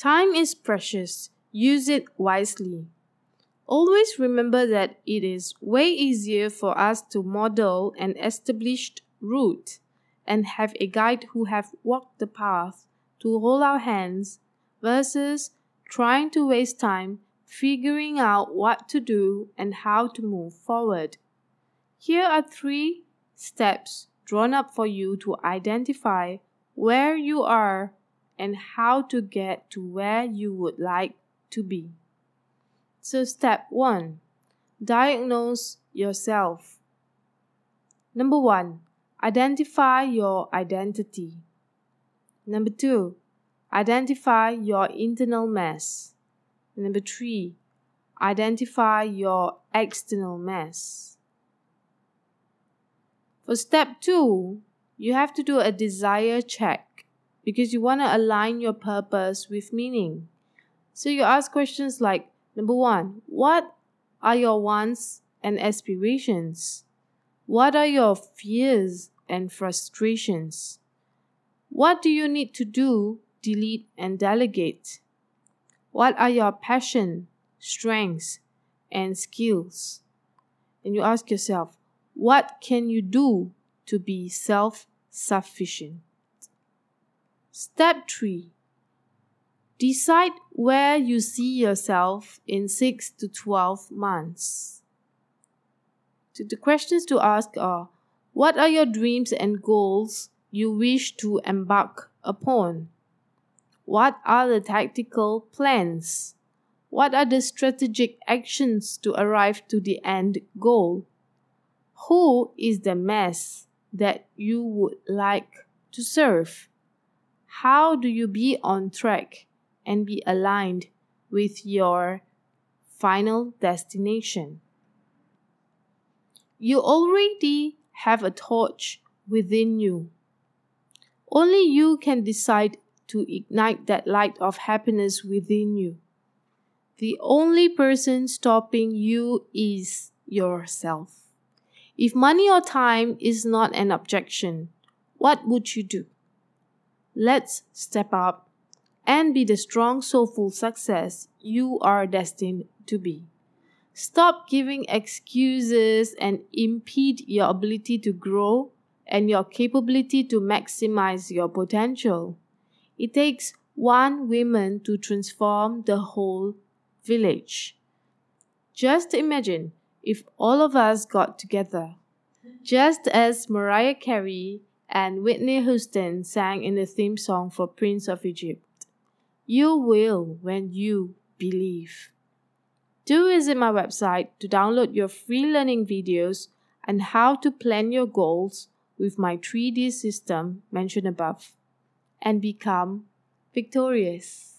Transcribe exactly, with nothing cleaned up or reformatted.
Time is precious. Use it wisely. Always remember that it is way easier for us to model an established route and have a guide who have walked the path to hold our hands versus trying to waste time figuring out what to do and how to move forward. Here are three steps drawn up for you to identify where you are and how to get to where you would like to be. So step one, diagnose yourself. Number one, identify your identity. Number two, identify your internal mess. Number three, identify your external mess. For step two, you have to do a desire check because you want to align your purpose with meaning. So you ask questions like, number one, what are your wants and aspirations? What are your fears and frustrations? What do you need to do, delete, and delegate? What are your passion, strengths, and skills? And you ask yourself, what can you do to be self-sufficient? Step three, decide where you see yourself in six to twelve months. So the questions to ask are, what are your dreams and goals you wish to embark upon? What are the tactical plans? What are the strategic actions to arrive to the end goal? Who is the mess that you would like to serve? How do you be on track and be aligned with your final destination? You already have a torch within you. Only you can decide to ignite that light of happiness within you. The only person stopping you is yourself. If money or time is not an objection, what would you do? Let's step up and be the strong, soulful success you are destined to be. Stop giving excuses and impede your ability to grow and your capability to maximize your potential. It takes one woman to transform the whole village. Just imagine if all of us got together, just as Mariah Carey and Whitney Houston sang in the theme song for Prince of Egypt. You will when you believe. Do visit my website to download your free learning videos on how to plan your goals with my three D system mentioned above and become victorious.